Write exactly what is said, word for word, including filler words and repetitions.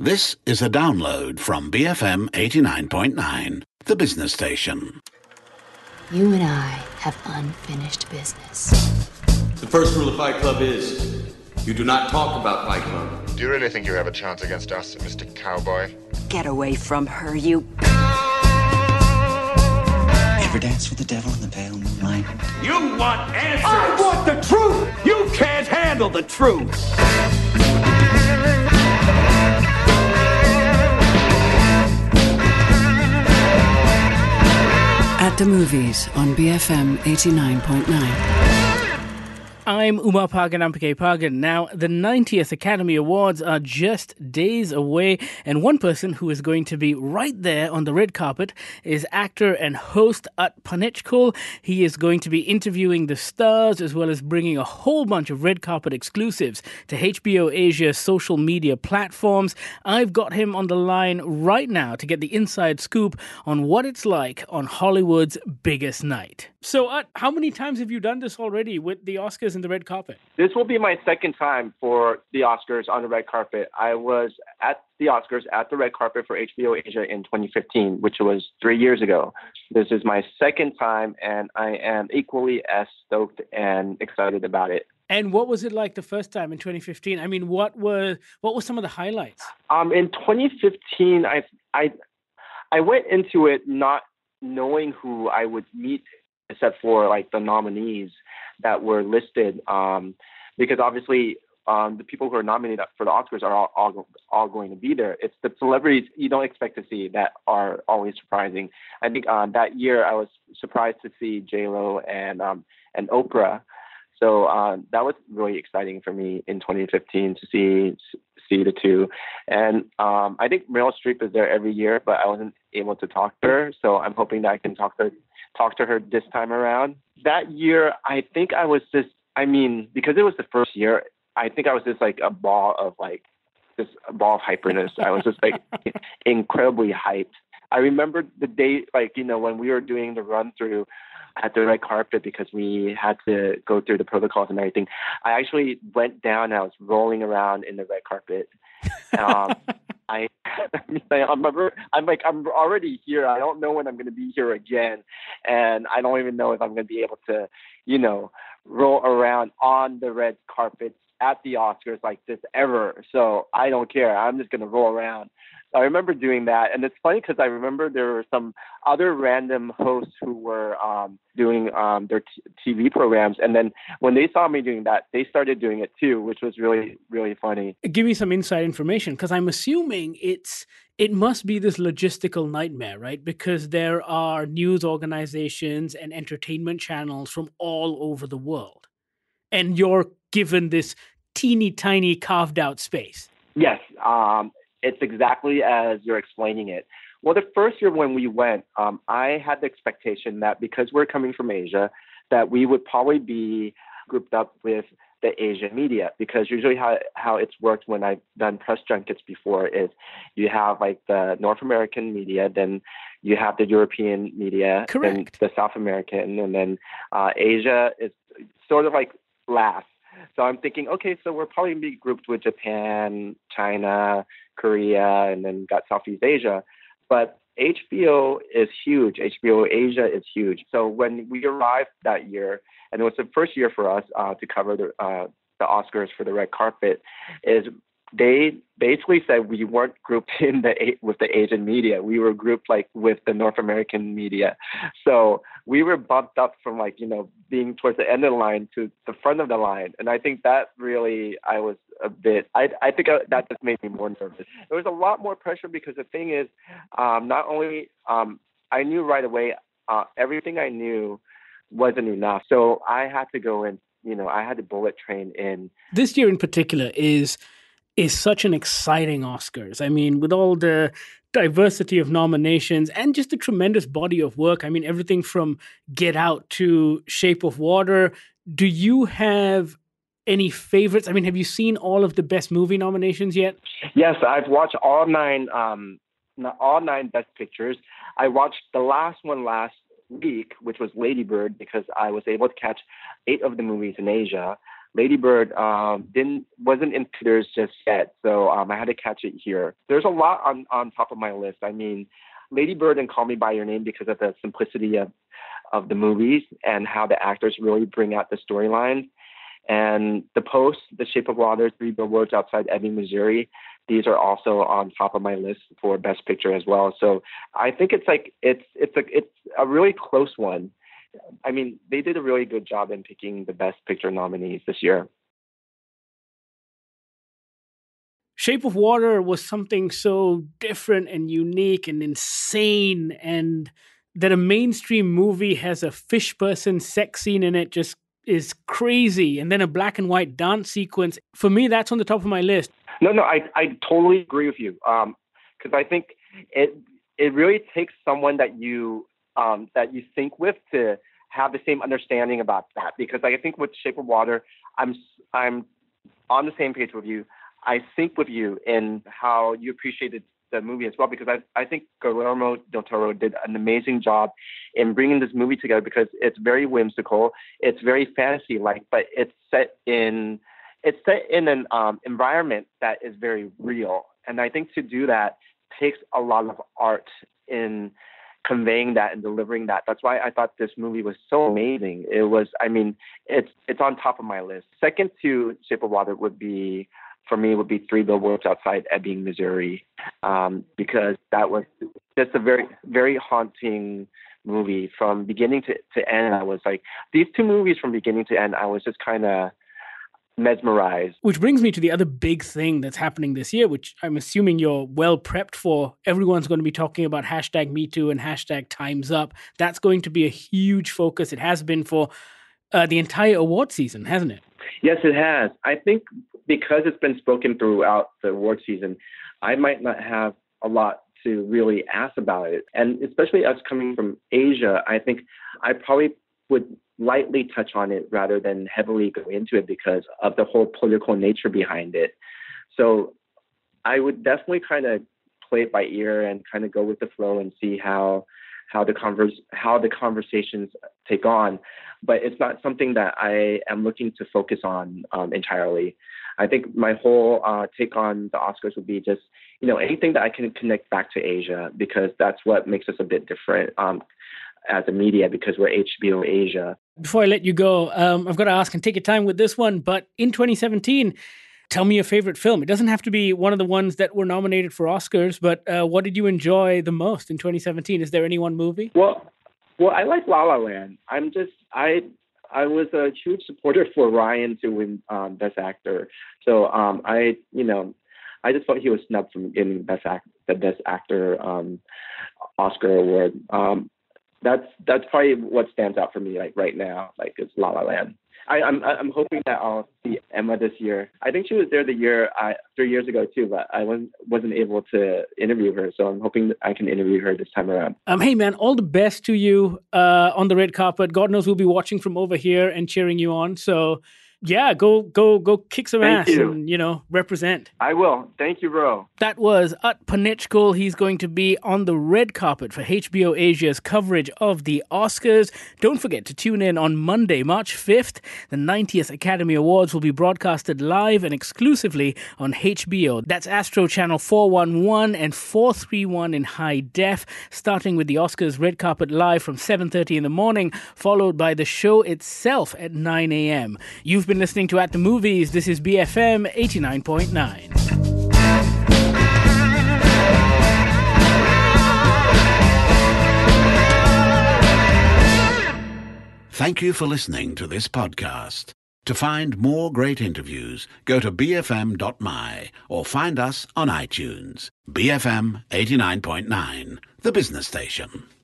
This is a download from B F M eighty-nine point nine, the business station. You and I have unfinished business. The first rule of Fight Club is you do not talk about Fight Club. Do you really think you have a chance against us, Mister Cowboy? Get away from her, you... Ever dance with the devil in the pale moonlight? You want answers! I want the truth! You can't handle the truth! At the movies on B F M eighty-nine point nine. I'm Umar Pagan, I'm P K Pagan. Now, the ninetieth Academy Awards are just days away, and one person who is going to be right there on the red carpet is actor and host At Panichkul. He is going to be interviewing the stars as well as bringing a whole bunch of red carpet exclusives to H B O Asia's social media platforms. I've got him on the line right now to get the inside scoop on what it's like on Hollywood's biggest night. So, At, how many times have you done this already with the Oscars and the red carpet? This will be my second time for the Oscars on the red carpet. I was at the Oscars at the red carpet for H B O Asia in twenty fifteen, which was three years ago. This is my second time, and I am equally as stoked and excited about it. And what was it like the first time in twenty fifteen? I mean, what were what were some of the highlights? Um, in twenty fifteen, I I I went into it not knowing who I would meet, except for like the nominees that were listed, um, because obviously um, the people who are nominated for the Oscars are all, all all going to be there. It's the celebrities you don't expect to see that are always surprising. I think um, that year I was surprised to see J-Lo and um, and Oprah. So um, that was really exciting for me in twenty fifteen to see see the two. And um, I think Meryl Streep is there every year, but I wasn't able to talk to her. So I'm hoping that I can talk to her, talk to her this time around. That year, I think I was just, I mean, because it was the first year, I think I was just like a ball of like, this ball of hyperness. I was just like incredibly hyped. I remember the day, like, you know, when we were doing the run through at the red carpet because we had to go through the protocols and everything. I actually went down and I was rolling around in the red carpet. Um, I, I remember, I'm like, I'm already here. I don't know when I'm going to be here again. And I don't even know if I'm going to be able to, you know, roll around on the red carpet at the Oscars like this ever. So I don't care. I'm just going to roll around. I remember doing that. And it's funny because I remember there were some other random hosts who were um, doing um, their t- T V programs. And then when they saw me doing that, they started doing it too, which was really, really funny. Give me some inside information, because I'm assuming it's it must be this logistical nightmare, right? Because there are news organizations and entertainment channels from all over the world. And you're given this teeny tiny carved out space. Yes. Um, It's exactly as you're explaining it. Well, the first year when we went, um, I had the expectation that because we're coming from Asia, that we would probably be grouped up with the Asian media, because usually how, how it's worked when I've done press junkets before is you have like the North American media, then you have the European media, Correct. and the South American, and then uh, Asia is sort of like last. So I'm thinking, okay, so we're probably going to be grouped with Japan, China, Korea, and then got Southeast Asia. But H B O is huge. H B O Asia is huge. So when we arrived that year, and it was the first year for us uh, to cover the, uh, the Oscars for the red carpet, is they basically said we weren't grouped in the with the Asian media. We were grouped like with the North American media. So we were bumped up from like, you know, being towards the end of the line to the front of the line. And I think that really, I was a bit, I I think I, that just made me more nervous. There was a lot more pressure because the thing is, um, not only, um, I knew right away, uh, everything I knew wasn't enough. So I had to go in, you know, I had to bullet train in. This year in particular is is such an exciting Oscars. I mean, with all the diversity of nominations and just a tremendous body of work. I mean, everything from Get Out to Shape of Water. Do you have any favorites? I mean, have you seen all of the best movie nominations yet? Yes, I've watched all nine, um, all nine Best Pictures. I watched the last one last week, which was Lady Bird, because I was able to catch eight of the movies in Asia. Lady Bird um, didn't wasn't in theaters just yet, so um, I had to catch it here. There's a lot on, on top of my list. I mean, Lady Bird and Call Me by Your Name because of the simplicity of of the movies and how the actors really bring out the storylines. And The Post, The Shape of Water, Three Billboards Outside Ebbing, Missouri. These are also on top of my list for Best Picture as well. So I think it's like it's it's a it's a really close one. I mean, they did a really good job in picking the Best Picture nominees this year. Shape of Water was something so different and unique and insane, and that a mainstream movie has a fish person sex scene in it just is crazy. And then a black and white dance sequence. For me, that's on the top of my list. No, no, I, I totally agree with you. Um, because I think it it really takes someone that you um, that you think with to have the same understanding about that. Because I think with Shape of Water, I'm I'm on the same page with you. I think with you in how you appreciated the movie as well, because I I think Guillermo del Toro did an amazing job in bringing this movie together, because it's very whimsical, it's very fantasy-like, but it's set in it's set in an um, environment that is very real. And I think to do that takes a lot of art in conveying that and delivering that. That's why I thought this movie was so amazing. It was, I mean, it's it's on top of my list. Second to Shape of Water would be, for me, would be Three Billboards Outside Ebbing, Missouri, um, because that was just a very, very haunting movie from beginning to, to end. I was like, these two movies from beginning to end, I was just kind of mesmerized. Which brings me to the other big thing that's happening this year, which I'm assuming you're well prepped for. Everyone's going to be talking about hashtag Me Too and hashtag Time's Up. That's going to be a huge focus. It has been for uh, the entire award season, hasn't it? Yes, it has. I think because it's been spoken throughout the award season, I might not have a lot to really ask about it. And especially us coming from Asia, I think I probably would lightly touch on it rather than heavily go into it because of the whole political nature behind it. So I would definitely kind of play it by ear and kind of go with the flow and see how how the converse how the conversations take on. But it's not something that I am looking to focus on um, entirely. I think my whole uh, take on the Oscars would be just, you know, anything that I can connect back to Asia, because that's what makes us a bit different um, as a media, because we're H B O Asia. Before I let you go, um, I've got to ask, and take your time with this one, but in twenty seventeen, tell me your favorite film. It doesn't have to be one of the ones that were nominated for Oscars, but uh, what did you enjoy the most in twenty seventeen? Is there any one movie? Well, well, I like La La Land. I'm just, I I was a huge supporter for Ryan to win um, Best Actor. So um, I, you know, I just thought he was snubbed from getting Best Act, the Best Actor um, Oscar award. Um, that's that's probably what stands out for me, like right now. Like it's La La Land. I, I'm I'm hoping that I'll see Emma this year. I think she was there the year I, three years ago too, but I wasn't wasn't able to interview her. So I'm hoping that I can interview her this time around. Um, hey man, all the best to you uh, on the red carpet. God knows we'll be watching from over here and cheering you on. So yeah, go go go kick some Thank ass you. and you know represent. I will. Thank you, bro. That was Ut Panichkul. He's going to be on the red carpet for H B O Asia's coverage of the Oscars. Don't forget to tune in on Monday, March fifth. The ninetieth Academy Awards will be broadcasted live and exclusively on H B O. That's Astro Channel four one one and four thirty-one in high def, starting with the Oscars red carpet live from seven thirty in the morning, followed by the show itself at nine a.m. You've been listening to At the Movies. This is B F M eighty-nine point nine. Thank you for listening to this podcast. To find more great interviews, go to b f m dot m y or find us on iTunes. B F M eighty-nine point nine, the business station.